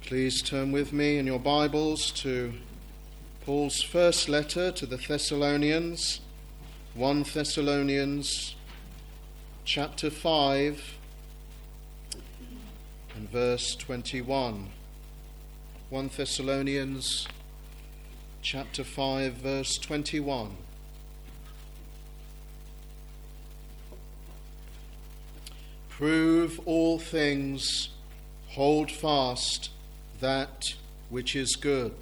Please turn with me in your Bibles to Paul's first letter to the Thessalonians, 1 Thessalonians chapter 5 and verse 21. 1 Thessalonians chapter 5 verse 21. Prove all things, hold fast that which is good.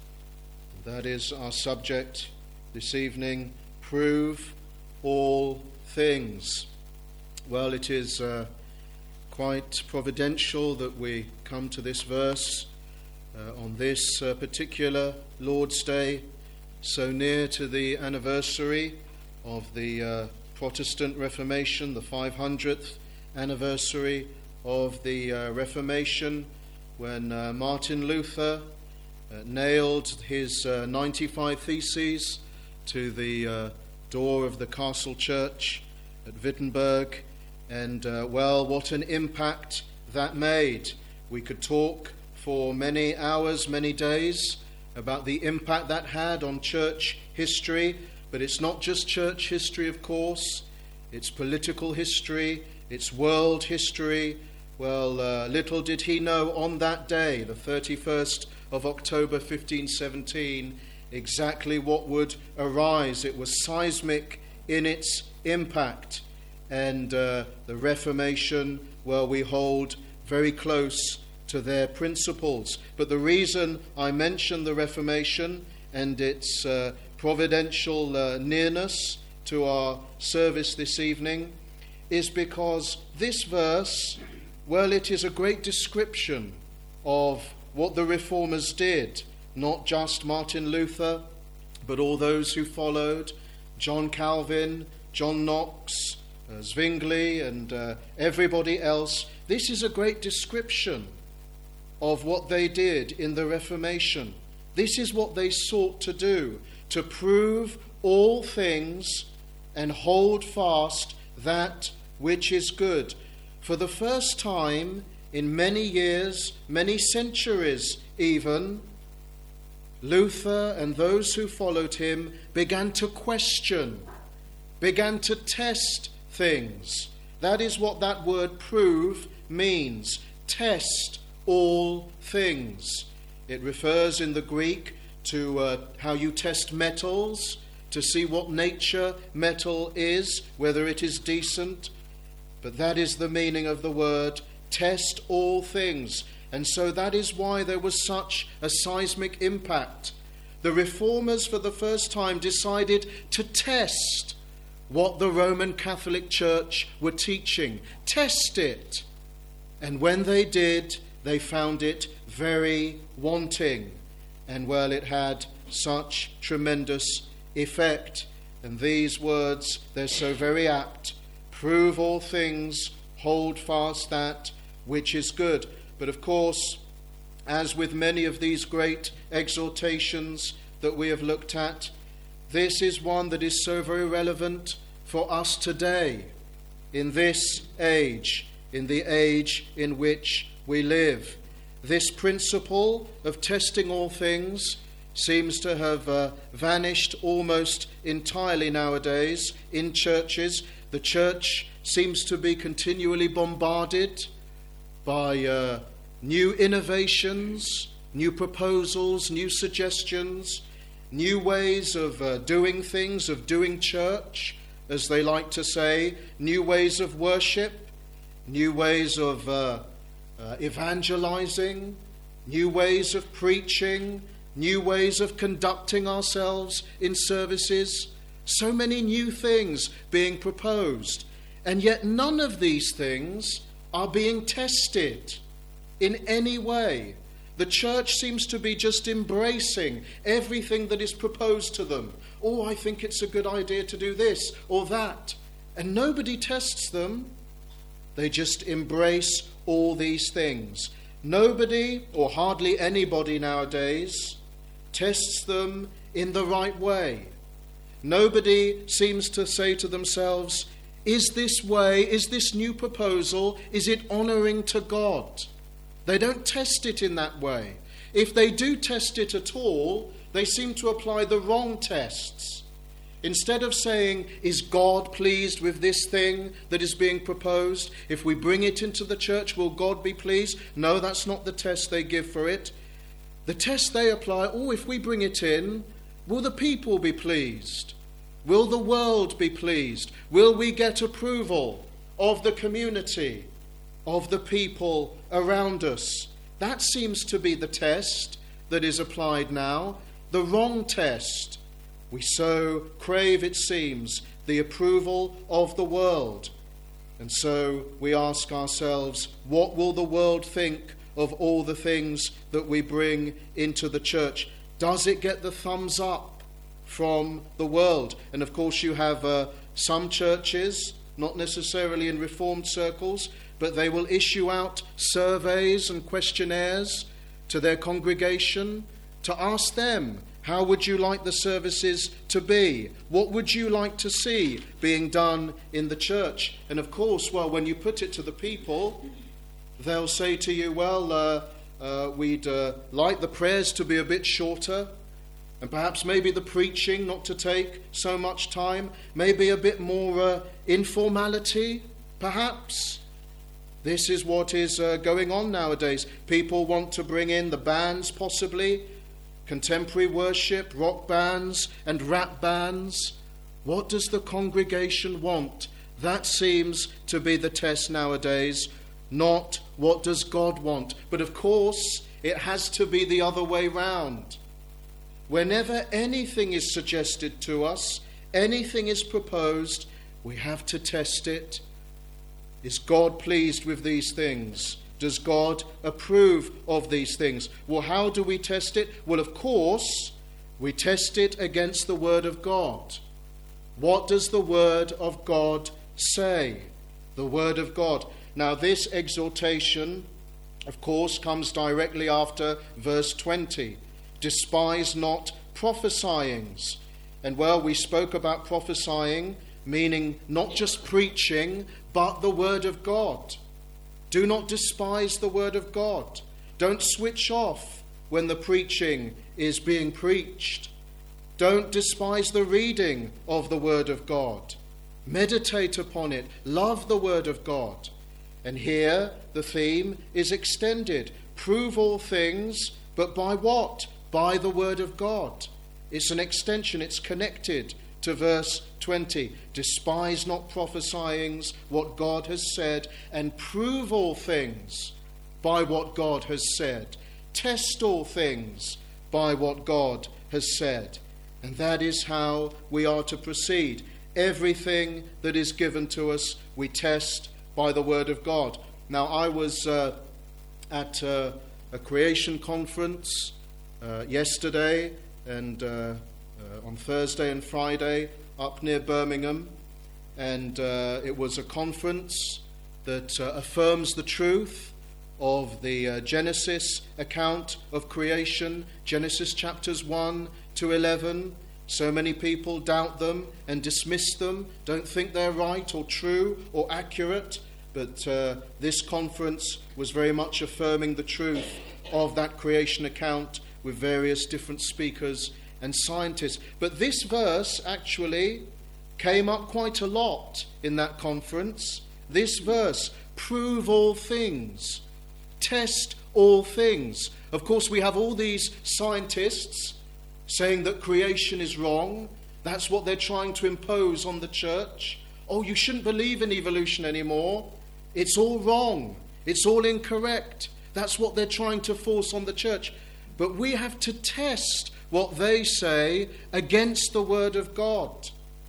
That is our subject this evening. Prove all things. Well, it is quite providential that we come to this verse on this particular Lord's Day, so near to the anniversary of the Protestant Reformation, the 500th anniversary of the Reformation, when Martin Luther nailed his 95 Theses to the door of the castle church at Wittenberg. And well, what an impact that made. We could talk for many hours, many days about the impact that had on church history, but it's not just church history, of course. It's political history, it's world history. Well, little did he know on that day, the 31st of October 1517, exactly what would arise. It was seismic in its impact. And the Reformation, well, we hold very close to their principles. But the reason I mention the Reformation and its providential nearness to our service this evening is because this verse, well, it is a great description of what the Reformers did, not just Martin Luther, but all those who followed, John Calvin, John Knox, Zwingli, and everybody else. This is a great description of what they did in the Reformation. This is what they sought to do, to prove all things and hold fast that which is good. For the first time in many years, many centuries even, Luther and those who followed him began to question, began to test things. That is what that word prove means. Test all things. It refers in the Greek to how you test metals, to see what nature metal is, whether it is decent. But that is the meaning of the word, test all things. And so that is why there was such a seismic impact. The Reformers for the first time decided to test what the Roman Catholic Church were teaching. Test it. And when they did, they found it very wanting. And well, it had such tremendous effect. And these words, they're so very apt. Prove all things, hold fast that which is good. But of course, as with many of these great exhortations that we have looked at, this is one that is so very relevant for us today, in this age, in the age in which we live. This principle of testing all things seems to have vanished almost entirely nowadays in churches. The church seems to be continually bombarded by new innovations, new proposals, new suggestions, new ways of doing things, of doing church, as they like to say, new ways of worship, new ways of evangelizing, new ways of preaching, new ways of conducting ourselves in services. So many new things being proposed, and yet none of these things are being tested in any way. The church seems to be just embracing everything that is proposed to them. Oh, I think it's a good idea to do this or that. And nobody tests them. They just embrace all these things. Nobody, or hardly anybody nowadays, tests them in the right way. Nobody seems to say to themselves, is this way, is this new proposal, is it honouring to God? They don't test it in that way. If they do test it at all, they seem to apply the wrong tests. Instead of saying, is God pleased with this thing that is being proposed? If we bring it into the church, will God be pleased? No, that's not the test they give for it. The test they apply, if we bring it in, will the people be pleased? Will the world be pleased? Will we get approval of the community, of the people around us? That seems to be the test that is applied now, the wrong test. We so crave, it seems, the approval of the world. And so we ask ourselves, what will the world think of all the things that we bring into the church? Does it get the thumbs up from the world? And of course you have some churches, not necessarily in Reformed circles, but they will issue out surveys and questionnaires to their congregation to ask them, how would you like the services to be? What would you like to see being done in the church? And of course, when you put it to the people, they'll say to you, we'd like the prayers to be a bit shorter, and perhaps maybe the preaching not to take so much time, maybe a bit more informality, perhaps. This is what is going on nowadays. People want to bring in the bands, possibly, contemporary worship, rock bands and rap bands. What does the congregation want? That seems to be the test nowadays, not what does God want. But of course, it has to be the other way round. Whenever anything is suggested to us, anything is proposed, we have to test it. Is God pleased with these things? Does God approve of these things? Well, how do we test it? Well, of course, we test it against the Word of God. What does the Word of God say? The Word of God. Now, this exhortation, of course, comes directly after verse 20. Despise not prophesyings. And we spoke about prophesying, meaning not just preaching, but the Word of God. Do not despise the Word of God. Don't switch off when the preaching is being preached. Don't despise the reading of the Word of God. Meditate upon it. Love the Word of God. And here the theme is extended. Prove all things, but by what? By the Word of God. It's an extension. It's connected to verse 20. Despise not prophesyings, what God has said, and prove all things by what God has said. Test all things by what God has said. And that is how we are to proceed. Everything that is given to us, we test by the Word of God. Now, I was at a creation conference yesterday and on Thursday and Friday up near Birmingham, and it was a conference that affirms the truth of the Genesis account of creation, Genesis chapters 1 to 11. So many people doubt them and dismiss them, don't think they're right or true or accurate, but this conference was very much affirming the truth of that creation account with various different speakers and scientists. But this verse actually came up quite a lot in that conference. This verse, prove all things, test all things. Of course, we have all these scientists saying that creation is wrong. That's what they're trying to impose on the church. Oh, you shouldn't believe in evolution anymore. It's all wrong. It's all incorrect. That's what they're trying to force on the church. But we have to test what they say against the Word of God.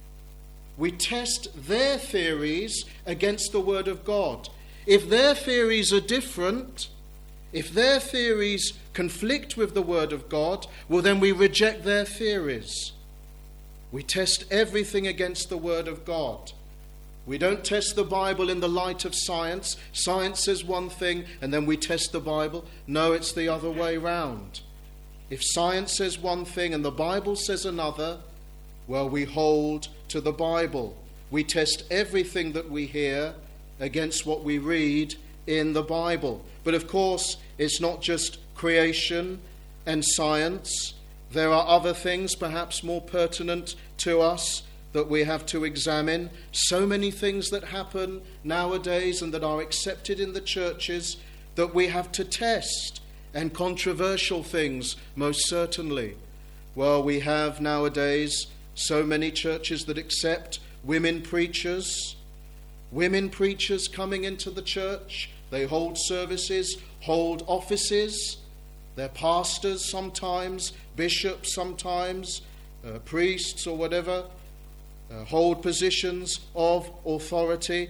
We test their theories against the Word of God. If their theories are different, if their theories conflict with the Word of God, well, then we reject their theories. We test everything against the Word of God. We don't test the Bible in the light of science. Science says one thing, and then we test the Bible. No, it's the other way round. If science says one thing and the Bible says another, well, we hold to the Bible. We test everything that we hear against what we read in the Bible. But of course, it's not just creation and science. There are other things perhaps more pertinent to us that we have to examine. So many things that happen nowadays and that are accepted in the churches that we have to test, and controversial things most certainly. Well, we have nowadays so many churches that accept women preachers coming into the church. They hold services, hold offices. They're pastors sometimes, bishops sometimes, priests or whatever, hold positions of authority.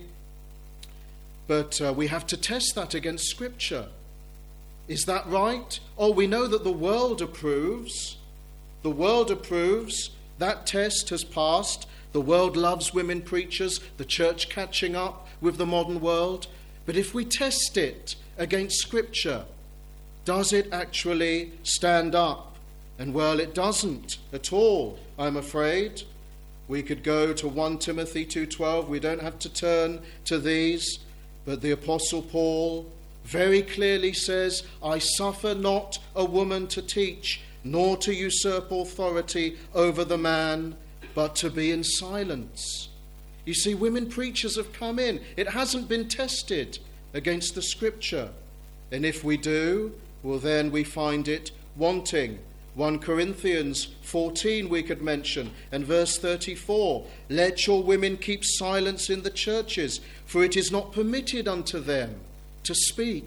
But we have to test that against Scripture. Is that right? Oh, we know that the world approves. The world approves. That test has passed. The world loves women preachers, the church catching up with the modern world. But if we test it against Scripture, does it actually stand up? And well, it doesn't at all, I'm afraid. We could go to 1 Timothy 2:12. We don't have to turn to these. But the Apostle Paul very clearly says, I suffer not a woman to teach, nor to usurp authority over the man, but to be in silence. You see, women preachers have come in. It hasn't been tested against the Scripture. And if we do, well, then we find it wanting. 1 Corinthians 14 we could mention, and verse 34. Let your women keep silence in the churches, for it is not permitted unto them to speak.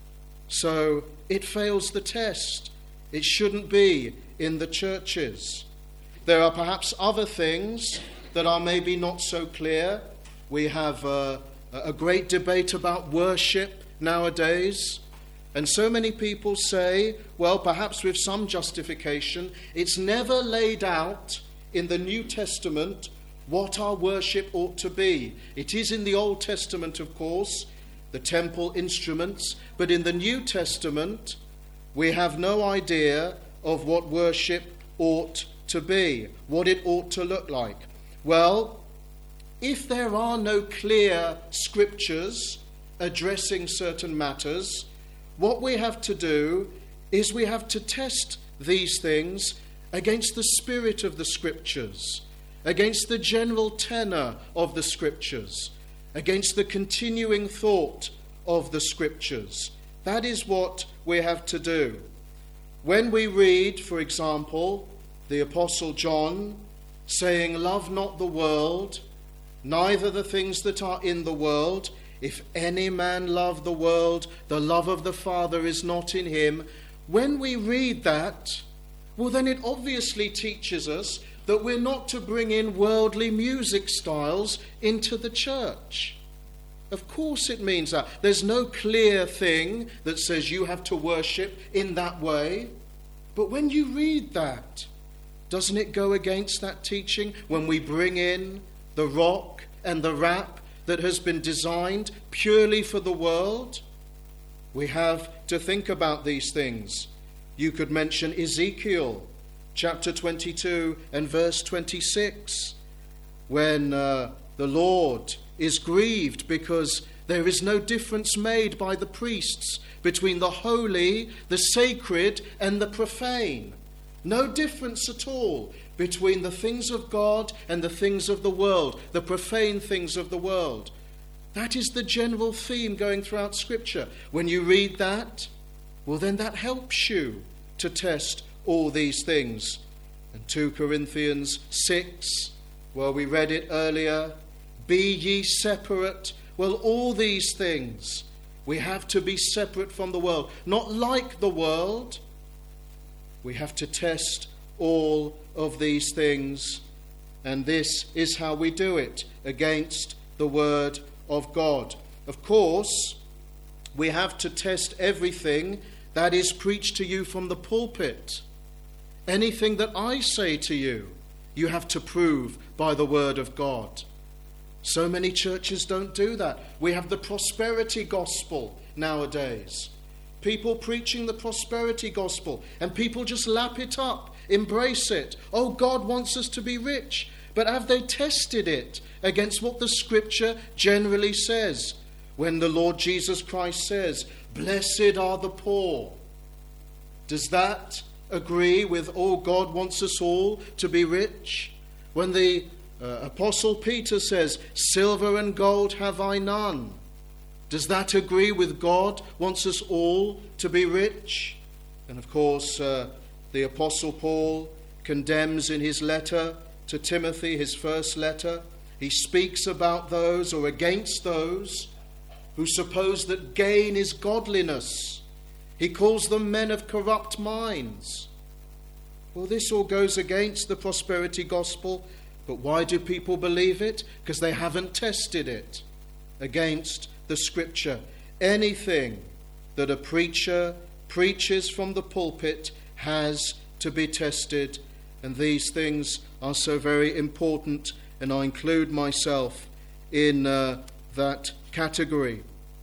So it fails the test. It shouldn't be in the churches. There are perhaps other things that are maybe not so clear. We have a great debate about worship nowadays. And so many people say, well, perhaps with some justification, it's never laid out in the New Testament what our worship ought to be. It is in the Old Testament, of course, the temple instruments, but in the New Testament, we have no idea of what worship ought to be, what it ought to look like. Well, if there are no clear scriptures addressing certain matters, what we have to do is we have to test these things against the spirit of the Scriptures, against the general tenor of the Scriptures, against the continuing thought of the Scriptures. That is what we have to do. When we read, for example, the Apostle John saying, love not the world, neither the things that are in the world. If any man love the world, the love of the Father is not in him. When we read that, well, then it obviously teaches us that we're not to bring in worldly music styles into the church. Of course it means that. There's no clear thing that says you have to worship in that way. But when you read that, doesn't it go against that teaching when we bring in the rock and the rap that has been designed purely for the world? We have to think about these things. You could mention Ezekiel chapter 22 and verse 26, when the Lord is grieved because there is no difference made by the priests between the holy, the sacred, and the profane. No difference at all between the things of God and the things of the world, the profane things of the world. That is the general theme going throughout Scripture. When you read that, well, then that helps you to test all these things. And 2 Corinthians 6, well, we read it earlier, be ye separate. Well, all these things, we have to be separate from the world, not like the world. We have to test all of these things, and this is how we do it against the Word of God. Of course, we have to test everything that is preached to you from the pulpit. Anything that I say to you, you have to prove by the Word of God. So many churches don't do that. We have the prosperity gospel nowadays. People preaching the prosperity gospel, and people just lap it up, embrace it. Oh, God wants us to be rich. But have they tested it against what the Scripture generally says? when the Lord Jesus Christ says, "Blessed are the poor"? Does that agree with, God wants us all to be rich? When the Apostle Peter says, "Silver and gold have I none," does that agree with God wants us all to be rich? And of course, the Apostle Paul condemns in his letter to Timothy, his first letter, he speaks about those, or against those, who suppose that gain is godliness. He calls them men of corrupt minds. Well, this all goes against the prosperity gospel, but why do people believe it? Because they haven't tested it against the Scripture. Anything that a preacher preaches from the pulpit has to be tested, and these things are so very important, and I include myself in that category.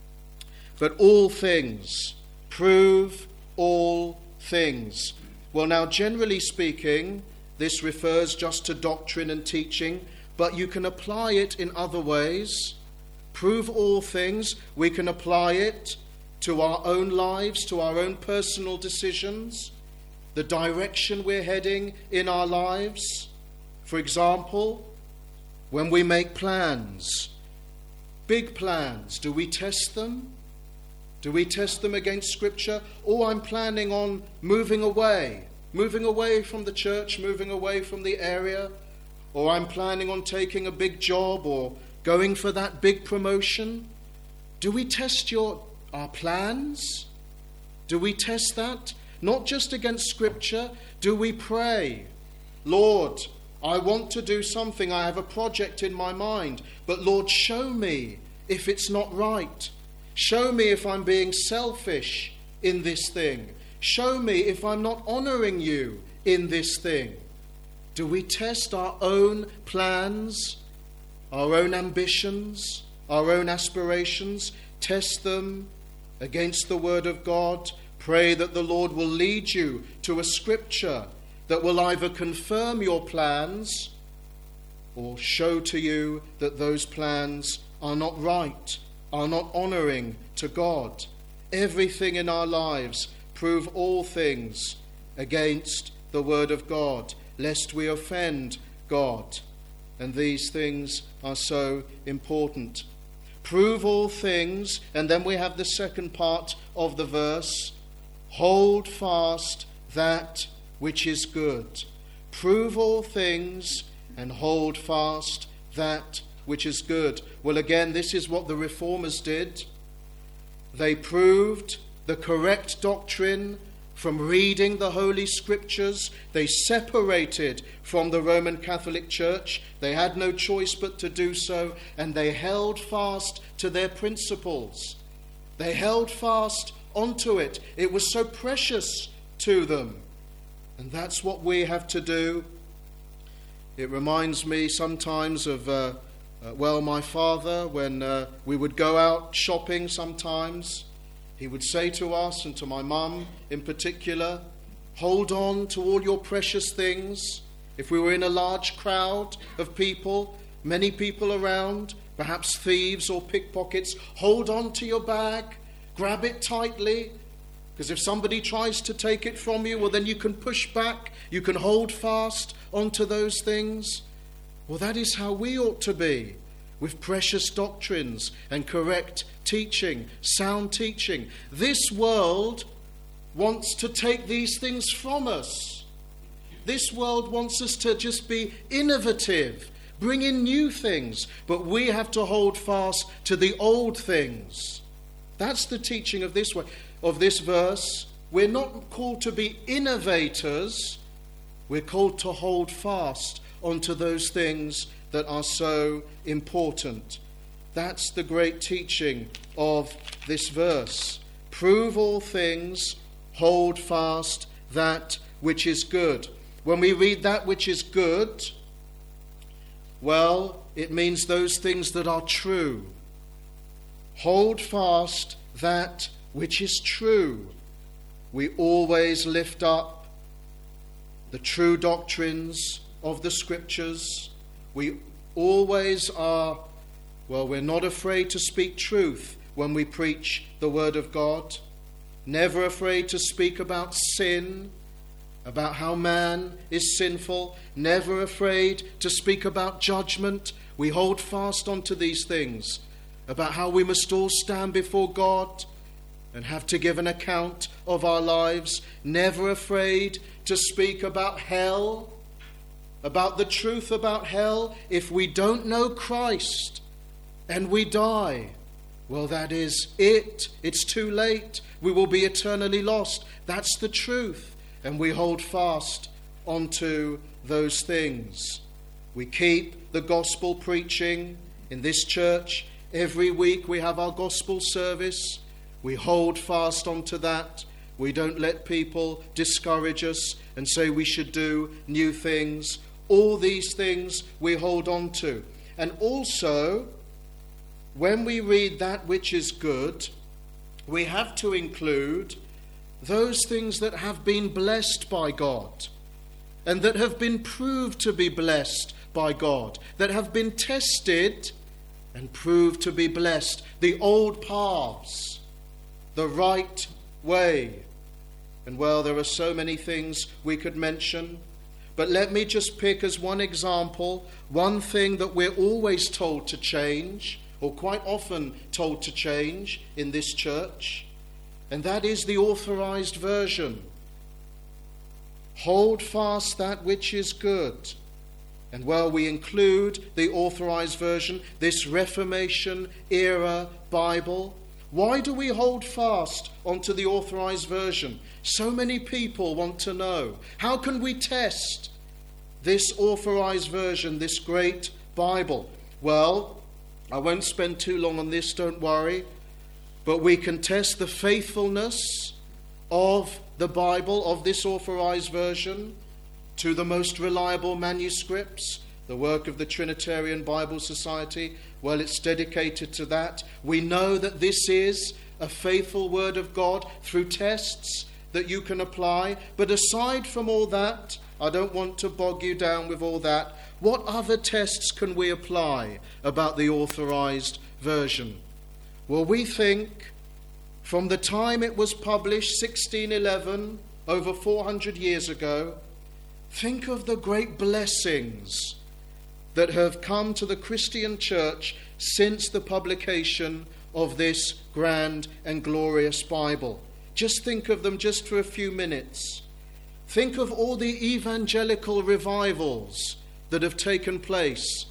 But all things, prove all things. Well, now, generally speaking, this refers just to doctrine and teaching, but you can apply it in other ways. Prove all things, we can apply it to our own lives, to our own personal decisions, the direction we're heading in our lives. For example, when we make plans, big plans, do we test them? Do we test them against Scripture? I'm planning on moving away from the church, moving away from the area, or I'm planning on taking a big job or going for that big promotion. Do we test our plans? Do we test that? Not just against Scripture. Do we pray, "Lord, I want to do something. I have a project in my mind. But Lord, show me if it's not right. Show me if I'm being selfish in this thing. Show me if I'm not honoring you in this thing." Do we test our own plans, our own ambitions, our own aspirations? Test them against the Word of God. Pray that the Lord will lead you to a Scripture that will either confirm your plans or show to you that those plans are not right, are not honouring to God. Everything in our lives, prove all things against the Word of God, lest we offend God. And these things are so important. Prove all things, and then we have the second part of the verse, hold fast that which is good. Prove all things and hold fast that which is good. Well, again, this is what the Reformers did. They proved the correct doctrine from reading the Holy Scriptures. They separated from the Roman Catholic Church. They had no choice but to do so, and they held fast to their principles. They held fast onto it. It was so precious to them. And that's what we have to do. It reminds me sometimes of, my father, when we would go out shopping sometimes. He would say to us, and to my mum in particular, hold on to all your precious things. If we were in a large crowd of people, many people around, perhaps thieves or pickpockets, hold on to your bag, grab it tightly, because if somebody tries to take it from you, well, then you can push back, you can hold fast onto those things. Well, that is how we ought to be, with precious doctrines and correct teaching, sound teaching. This world wants to take these things from us. This world wants us to just be innovative, bring in new things, but we have to hold fast to the old things. That's the teaching of this verse. We're not called to be innovators. We're called to hold fast onto those things that are so important. That's the great teaching of this verse. Prove all things, hold fast that which is good. When we read that which is good, well, it means those things that are true. Hold fast that which is true. We always lift up the true doctrines of the Scriptures. We always are, we're not afraid to speak truth when we preach the Word of God. Never afraid to speak about sin, about how man is sinful. Never afraid to speak about judgment. We hold fast onto these things, about how we must all stand before God and have to give an account of our lives. Never afraid to speak about hell, about the truth about hell. If we don't know Christ and we die, well, that is it. It's too late. We will be eternally lost. That's the truth. And we hold fast onto those things. We keep the gospel preaching in this church. Every week we have our gospel service. We hold fast onto that. We don't let people discourage us and say we should do new things. All these things we hold on to. And also, when we read that which is good, we have to include those things that have been blessed by God and that have been proved to be blessed by God, that have been tested and proved to be blessed. The old paths, the right way. And well, there are so many things we could mention, but let me just pick as one example, one thing that we're always told to change, or quite often told to change in this church, and that is the Authorized Version. Hold fast that which is good. And well, we include the Authorized Version, this Reformation era Bible. Why do we hold fast onto the Authorized Version? So many people want to know. How can we test this Authorized Version, this great Bible? Well, I won't spend too long on this, don't worry. But we can test the faithfulness of the Bible, of this Authorized Version, to the most reliable manuscripts. The work of the Trinitarian Bible Society, well, it's dedicated to that. We know that this is a faithful Word of God through tests that you can apply. But aside from all that, I don't want to bog you down with all that. What other tests can we apply about the Authorized Version? Well, we think from the time it was published, 1611, over 400 years ago, think of the great blessings that have come to the Christian church since the publication of this grand and glorious Bible. Just think of them just for a few minutes. Think of all the evangelical revivals that have taken place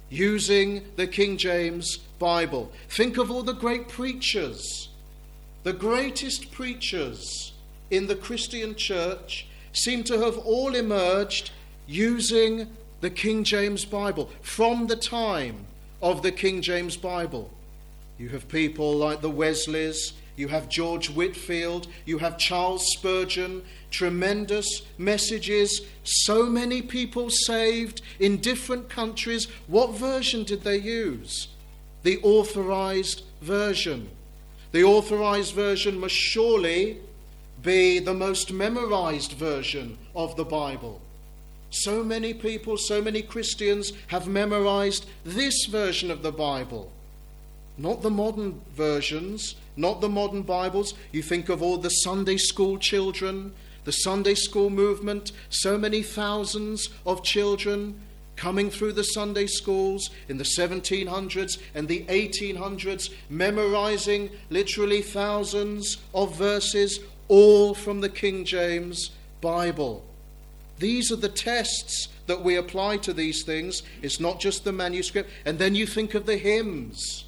using the King James Bible. Think of all the great preachers. The greatest preachers in the Christian church seem to have all emerged using the King James Bible from the time of the King James Bible. You have people like the Wesleys, you have George Whitefield, you have Charles Spurgeon, tremendous messages, so many people saved in different countries. What version did they use? The Authorized Version. The Authorized Version must surely be the most memorized version of the Bible. So many people, so many Christians have memorized this version of the Bible. Not the modern versions, not the modern Bibles. You think of all the Sunday school children, the Sunday school movement, so many thousands of children coming through the Sunday schools in the 1700s and the 1800s, memorizing literally thousands of verses, all from the King James Bible. These are the tests that we apply to these things. It's not just the manuscript. And then you think of the hymns.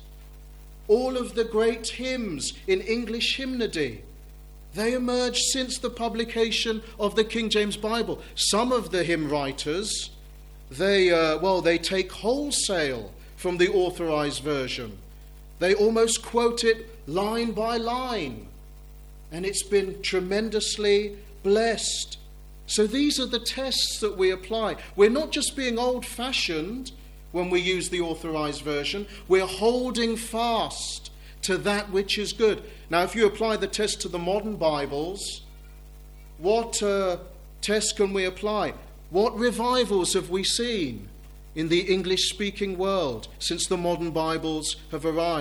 All of the great hymns in English hymnody, they emerged since the publication of the King James Bible. Some of the hymn writers, they take wholesale from the Authorized Version. They almost quote it line by line. And it's been tremendously blessed. So these are the tests that we apply. We're not just being old-fashioned when we use the Authorized Version. We're holding fast to that which is good. Now, if you apply the test to the modern Bibles, what test can we apply? What revivals have we seen in the English-speaking world since the modern Bibles have arrived?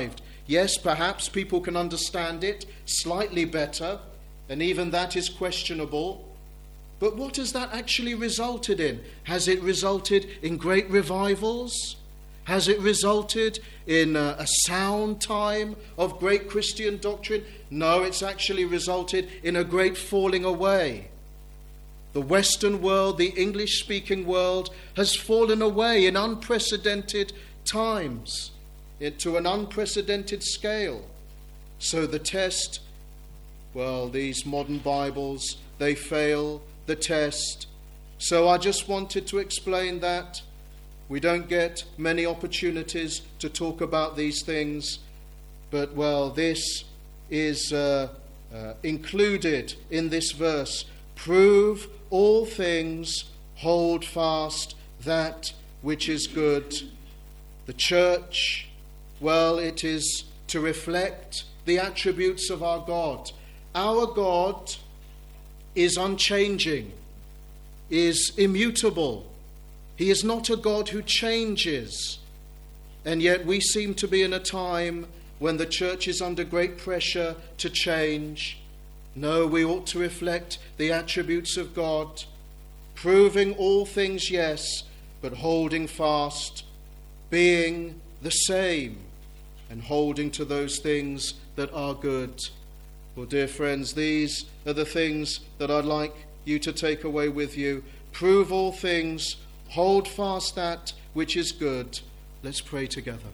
Yes, perhaps people can understand it slightly better, and even that is questionable. But what has that actually resulted in? Has it resulted in great revivals? Has it resulted in a sound time of great Christian doctrine? No, it's actually resulted in a great falling away. The Western world, the English-speaking world, has fallen away in unprecedented times, to an unprecedented scale. So the test, well, these modern Bibles, they fail the test. So I just wanted to explain that. We don't get many opportunities to talk about these things, but, well, this is included in this verse. Prove all things, hold fast that which is good. The church, well, it is to reflect the attributes of our God. Our God is unchanging, is immutable. He is not a God who changes. And yet we seem to be in a time when the church is under great pressure to change. No, we ought to reflect the attributes of God, proving all things, yes, but holding fast, being the same, and holding to those things that are good. Well, dear friends, these are the things that I'd like you to take away with you. Prove all things, hold fast that which is good. Let's pray together.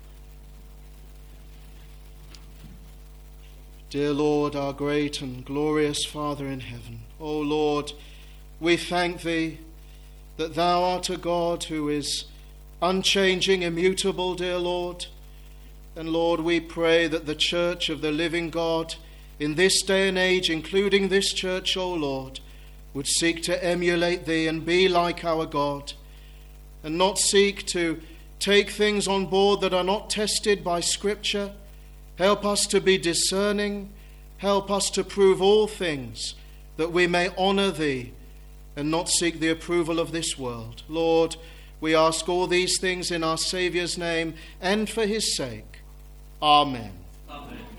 Dear Lord, our great and glorious Father in heaven, O Lord, we thank Thee that Thou art a God who is unchanging, immutable, dear Lord. And Lord, we pray that the church of the living God in this day and age, including this church, O Lord, would seek to emulate Thee and be like our God, and not seek to take things on board that are not tested by Scripture. Help us to be discerning. Help us to prove all things, that we may honour Thee and not seek the approval of this world. Lord, we ask all these things in our Saviour's name and for His sake. Amen. Amen.